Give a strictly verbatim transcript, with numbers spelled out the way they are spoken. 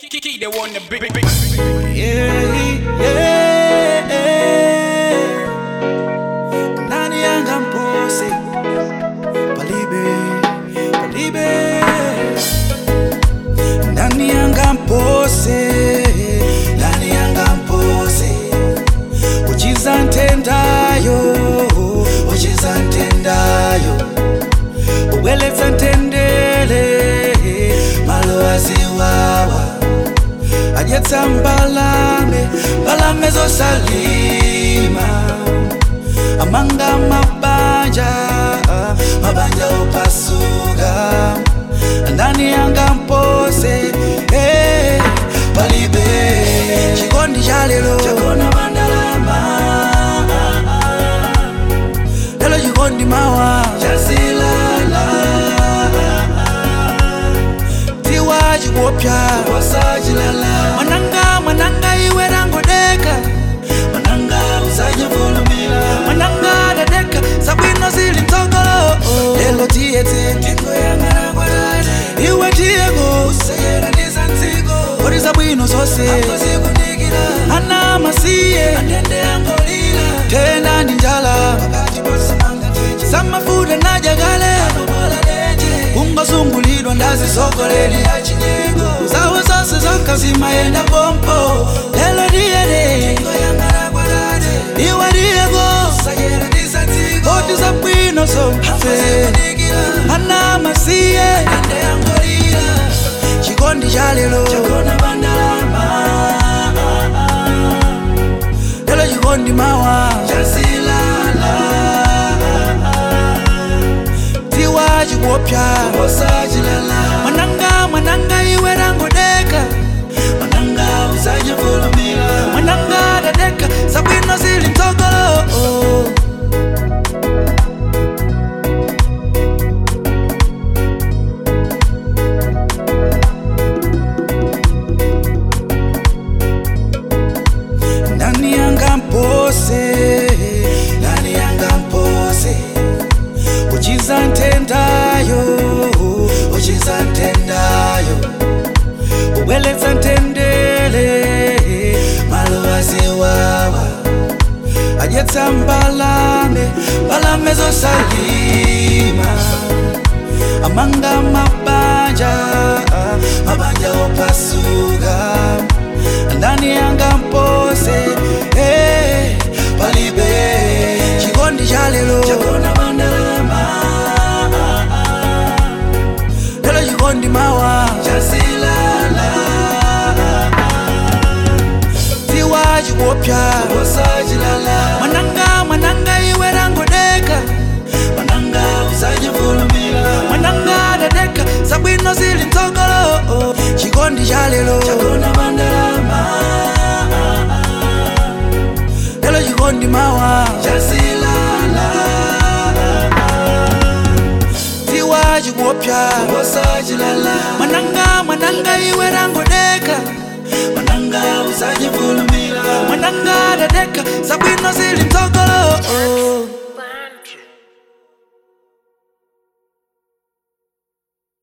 Kiki, they want the big, big, big. Yeah, yeah. Nani anga mpose Palibe, palibe. Nani anga mpose Nani anga mpose Uchiza ntendayo Uchiza ntendayo Uweleza ntendele Malo aziwawa Ajeta mbalame, balame zo salima Amanga mabanja, mabanja upasuga Ndani yanga mpose, eh, palibe Chikondi jalelo, chakona bandalama Lelo chikondi mawa, chasilala Tiwa chikopya, wasajilala Mananga, mananga iwe rango deka Mananga usaje volumila Mananga da deka, sabwino zili mtogolo Lelo tiete, tengo ya marangwa dade Iwe tiego, usayera nizanzigo Ori sabwino sose, ako zigu nigila Ana masiye, andende angolila Tena ninjala, wakati bosa manga teje Sama fuda na jagale, abobola leje Kungo zungulidwa ndazi sokoleli ya chinyego Zawe zose zoka zimayenda pompo Lelo diede, tengo ya marangwa dade Iwe diego, usayera nizanzigo Oti za bwino somfe, ako zigu nigila Ana masiye, andende angolila Chikondi jalelo, chakona bandalama Lelo chikondi mawa, chasilala Tiwa chikopya, wasajilala Mananga, mananga iwe rango deka Mananga usaje volumila Mananga da deka, sabwino zili mtogolo Nani anga mpose, nani anga mpose Uchiza ntendayo, uchiza ntendayo Uweleza ntendele, malo aziwawa Ajeta mbalame, balame zo salima Amanga mabanja, mabanja upasuga Ndani yanga mpose, eh, palibe Chikondi jalelo, chakona bandalama Lelo chikondi mawa, chasilala Tiwa chikopya, wasajilala Mananga, mananga iwe rango deka Mananga usaje volumila Mananga da deka, sabwino zili mtogolo Chikondi jalelo, chakona bandalama Lelo chikondi mawa, chasilala Tiwa chikopya, wasajilala Mananga, mananga iwe rango deka Mananga usaje volumila Mananga da deka, sabwino zili mtogolo